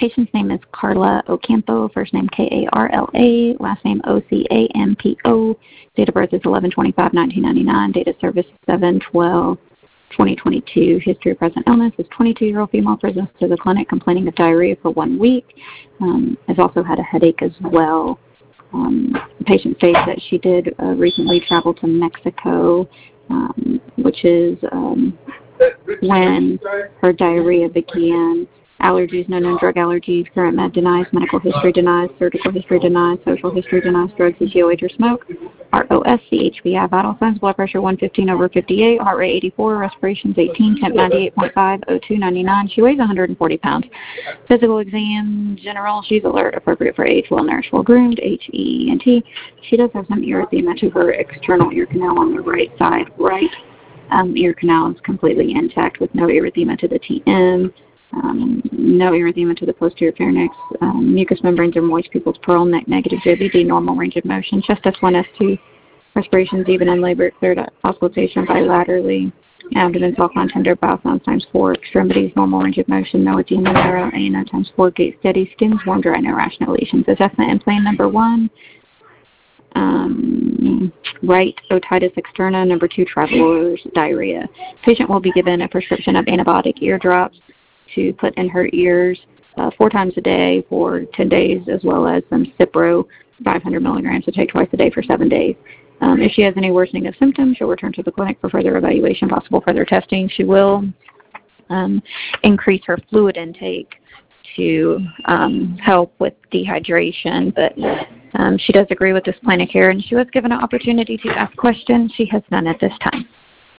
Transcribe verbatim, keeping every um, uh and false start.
patient's name is Carla Ocampo, first name K A R L A, last name O C A M P O. Date of birth is eleven twenty-five nineteen ninety-nine. Date of service seven twelve twenty twenty-two. History of present illness is twenty-two-year-old female presents to the clinic complaining of diarrhea for one week. Um, has also had a headache as well. Um, the patient states that she did uh, recently travel to Mexico, um, which is um, when her diarrhea began. Allergies, no known drug allergies, current med denies, medical history denies, surgical history denies, social history denies, drugs, C C O H or smoke, R O S, C H B I, vital signs, blood pressure one fifteen over fifty-eight, heart rate eighty-four, respirations eighteen, temp ninety-eight point five, O two ninety-nine. She weighs one hundred forty pounds. Physical exam, general, she's alert, appropriate for age, well nourished, well groomed, H E N T. She does have some erythema to her external ear canal on the right side. Right um, ear canal is completely intact with no erythema to the T M. Um, no erythema to the posterior pharynx. Um, mucous membranes are moist. Pupils pearl. Neck negative. J B D normal range of motion. Chest S one S two. Respirations even in labor. Cleared auscultation bilaterally. Abdomen soft line tender. Bowel sounds times four. Extremities normal range of motion. No edema narrow. A N O times four. Gait steady. Skin's warm dry. No rational lesions. Assessment and plan number one. Um, right otitis externa. Number two, traveler's diarrhea. Patient will be given a prescription of antibiotic ear drops to put in her ears uh, four times a day for ten days, as well as some Cipro, five hundred milligrams to take twice a day for seven days. Um, if she has any worsening of symptoms, she'll return to the clinic for further evaluation, possible further testing. She will um, increase her fluid intake to um, help with dehydration, but um, she does agree with this plan of care, and she was given an opportunity to ask questions. She has none at this time.